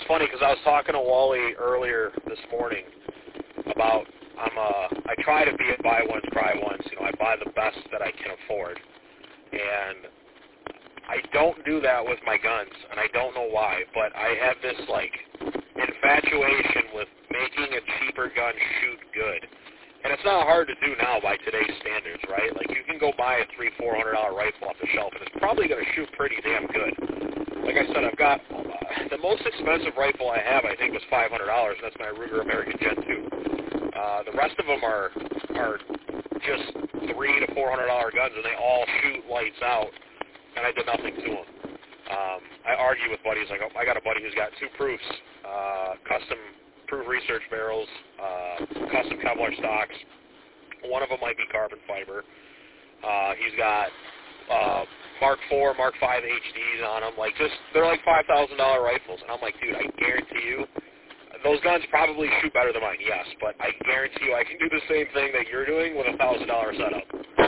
funny because I was talking to Wally earlier this morning about I try to be a buy once, cry once. You know, I buy the best that I can afford, and I don't do that with my guns, and I don't know why, but I have this like infatuation with making a cheaper gun shoot good. And it's not hard to do now by today's standards, right? Like, you can go buy a $300-400 rifle off the shelf, and it's probably going to shoot pretty damn good. Like I said, I've got the most expensive rifle I have, I think, was $500, and that's my Ruger American Gen 2. The rest of them are just $300 to $400 guns, and they all shoot lights out, and I did nothing to them. I argue with buddies. Like, I got a buddy who's got 2 proofs, custom proof research barrels, custom Kevlar stocks. One of them might be carbon fiber. He's got Mark IV, Mark V HDs on them. Like, they're like $5,000 rifles. And I'm like, dude, I guarantee you, those guns probably shoot better than mine, yes, but I guarantee you I can do the same thing that you're doing with a $1,000 setup.